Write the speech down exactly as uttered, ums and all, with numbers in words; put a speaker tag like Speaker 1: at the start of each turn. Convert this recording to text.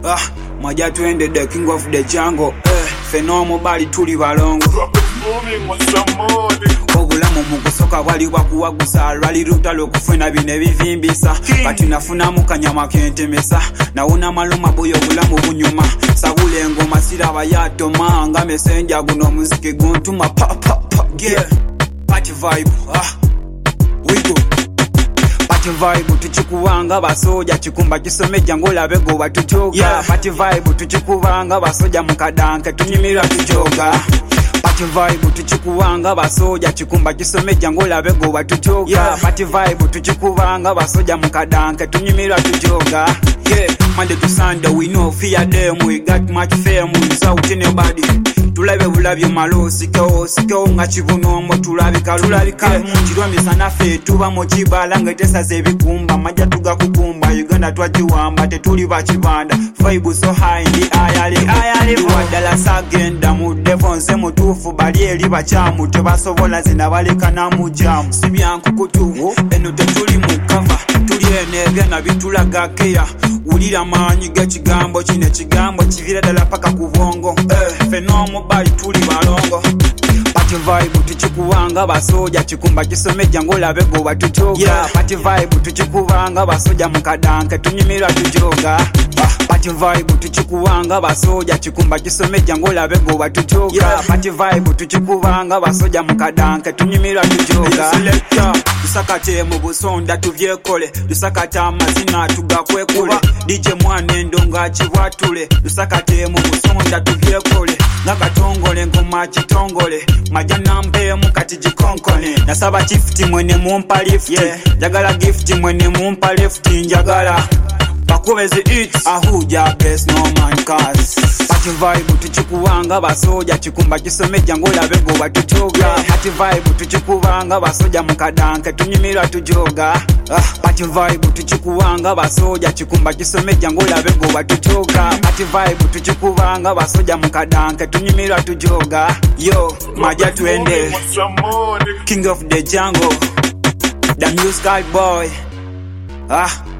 Speaker 1: Ah, maja twende the king of the jungle. Eh, fenomo bali tuli balongo. Obulamu mu kusoka wali wakuwagusa lwali lutalo okufuna bine bivimbisa kati nafuna mu kanyama kentemesa nawona maluma boyo obulamu bunyuma sabule engoma siraba yatoma nga messenger guno muziki guntuma pa pa pa yeah party vibe ah we go party vibe tuchikuwanga basoja chikumba kisomeja ngola bego batuchoga yeah. Party vibe tuchikuwanga basoja mukadanke tunyimira tuchoga Party vibe tuchikuwanga basoja chikumba kisomeja ngola bego batuchoga yeah. Party vibe tuchikuwanga basoja mukadanke tunyimira tuchoga yeah. Monday to Sunday we know fear them we got much fame without anybody tulabe bulabye malo sikeo sikeo nga kibuno mo tulabika tulabika kirwami sana fe tuba mo kibala ngetesa zebikumba majja tugakukumba Uganda twajiwamba tetuli bakibanda vibe so high ndi ayali ayali wadala sagenda mu devonse mutufu bali eri bachamu tebasobola zina baleka na mujamu sibyankukutu eno tetuli mu cover tuli ene byana bitulaga keya ulira manyi gekigambo kine kigambo kivira dala paka kubongo eh fenomo bali tuli balongo party vibe tuchikuwanga basoja chikumba kisomeja ngola bego batuchoga yeah. Party vibe tuchikuwanga basoja mukadanke tunyimira tujoga ah. Party vibe tuchikuwanga basoja chikumba kisomeja ngola bego batuchoga yeah. Party vibe tuchikuwanga basoja mukadanke tunyimira tujoga selector dusakate mu busonda tuvyekole dusakata amazina tugakwekule D J mwane ndonga kibwatule dusakate mu busonda tuvyekole nakatongole ngoma kitongole majana mpe mukati jikonkone nasaba gift mwene mumpa lift yeah. Jagala gift mwene mumpa lift njagala bakubeze it ahuja bless no man cause party vibe tuchikuwanga basoja chikumba kisomeja ngola bego batuchoga yeah. Party vibe tuchikuwanga basoja mukadanke tunyimira tujoga ah. Party vibe tuchikuwanga basoja chikumba kisomeja ngola bego batuchoga Party vibe tuchikuwanga basoja mukadanke tunyimira tujoga yo maja twende king of the jungle the musical boy ah